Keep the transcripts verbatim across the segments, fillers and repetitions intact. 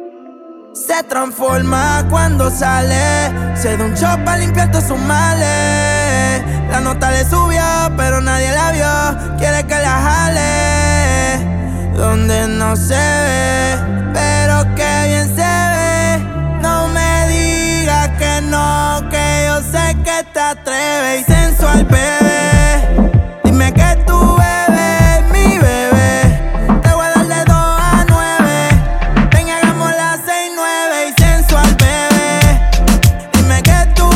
Se transforma cuando sale, se da un shot para limpiar todos sus males. La nota le subió, pero nadie la vio. Quiere que la jale donde no se ve, pero que bien se ve. No me digas que no, que yo sé que te atreves. Y sensual, bebé, dime que tú bebes, mi bebé. Te voy a dar de dos a nueve. Ven y hagamos las seis, nueve. Y sensual, bebé, dime que tú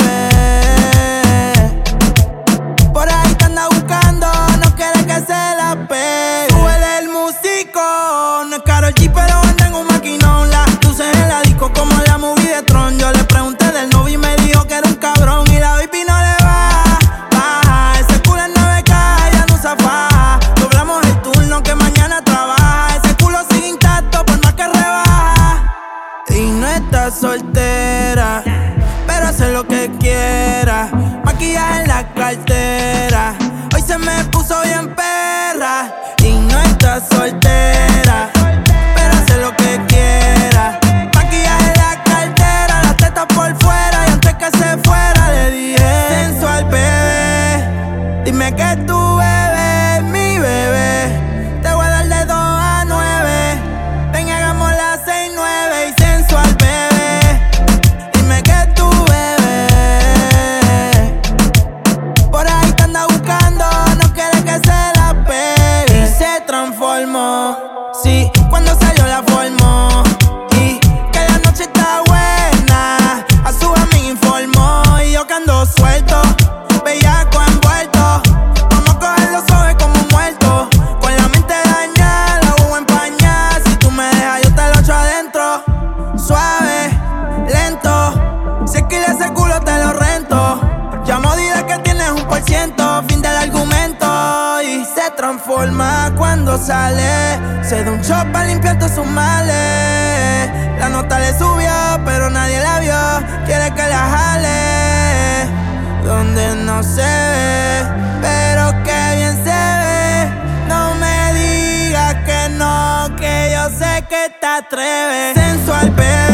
bebes. Por ahí te anda buscando, no quiere que se la pegue. Súbele el músico, no es Karol G, pero anda en un maquinón. La luces en la disco como la movie de Tron. Yo le pregunté del novio y me dijo que era un cabrón. Y la baby no le baja, baja. Ese culo en nueve K, ya no usa faja. Doblamos el turno que mañana trabaja. Ese culo sigue intacto por más que rebaja. Y no está soltera, pero hace lo que quiera. Maquillaje en la cartera, hoy se me puso bien perra. Y no está soltera, pero hace lo que quiera. Maquillaje en la cartera, las tetas por fuera. Y antes que se fuera le dije: sensual, bebé, dime que tú bebes, mi bebé. Te voy a dar de dos a nueve. Ven y hagamos las seis, nueve. Y sensual, bebé, dime que tú bebes. Por ahí te anda buscando, no quiere que se la pegue. Y se transformó, sí, cuando salió la formó. Y que la noche está buena, a su amiga informó. Y yo que ando suelto, bellaco envuelto. Vamos a cogerlo suave como un muerto. Con la mente dañada, la huevo empañada. Si tú me dejas, yo te lo echo adentro. Suave, lento. Si alquilas ese culo, te lo rento. Llamo, dile que tienes un por ciento. Fin del argumento. Y se transforma cuando sale, se da un shot para limpiar todos sus males. La nota le subió, pero nadie la vio. Quiere que la jale donde no se ve, pero que bien se ve. No me digas que no, que yo sé que te atreves. Sensual, bebé,